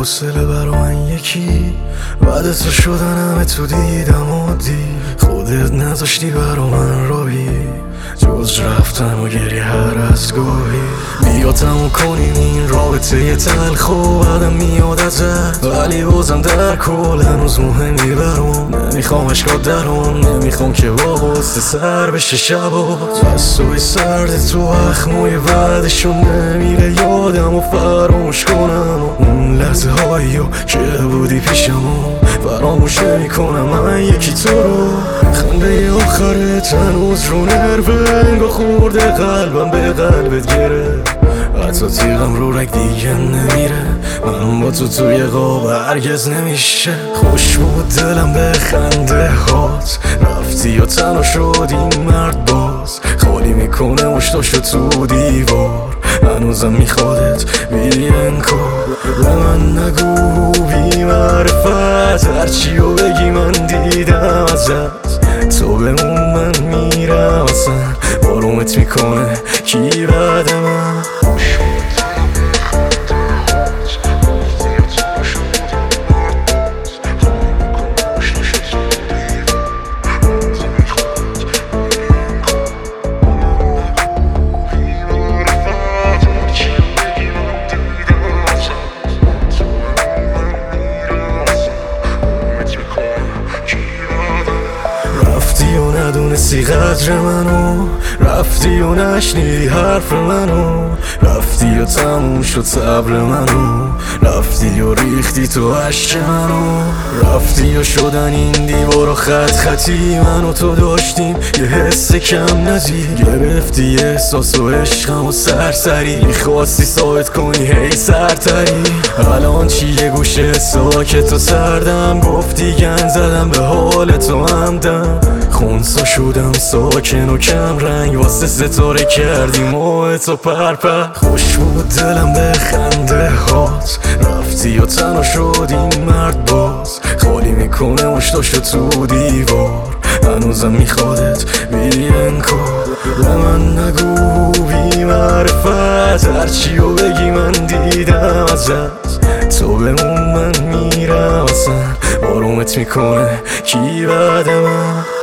حوصله برا من یکی بعد تو شدن همه تو دیدم عادی خودت نذاشتی برا من راهی جز رفتن و گریه هر از گاهی بیا تموم کنیم این رابطه یه تلخ و بعدم میاد ازت ولی بازم در کل هنوز مهمی برام نمیخوام اشکات درام نمیخوام که با غصه سر بشه شبات دستوی سرد تو اخموی بعدشون نمیره یادم و فراموش کنم اون لحظه هایی که بودی پیشم فراموش نمیکنم من یکی تو رو خنده آخرت هنوز رو نرونگا خورده قلبم به قلبت گره حتی تیغم رو رگ دیگه نمیره من با تو توی قاب هرگز نمیشه خوش بود دلم به خنده هات رفتی و تنها شدی مرد باز خالی میکنه مشتاشو تو دیوار هنوزم میخوادت بی انکار به من نگو بی معرفت هرچی و بگی من دیدم ازت تو بمون من میرم اصلا بارومت میکنه کی بعد من ندونستی قدر منو رفتی و نشنیدی حرف منو رفتی و تموم شد صبر منو رفتی و ریختی تو عشق منو رفتی و شدن این دیوارا خط خطی منو تو داشتیم یه حس کم نزی گرفتی احساس و عشقم و سرسری میخواستی ساعت کنی هی سرتری الان چی یه گوشه ساکت و سردم گفتی گن زدم به حال تو همدم خونسا شدم ساکن و کم رنگ واسه ستاره کردی موه تو پرپر خوش بود دلم به خنده هات رفتی و تنها شدی مرد باز خالی میکنه مشتاشو تو دیوار هنوزم میخوادت بی انکار به من نگو بی معرفت هرچی و بگی من دیدم ازت تو بمون من میرم اصلا بارومت میکنه کی بعد من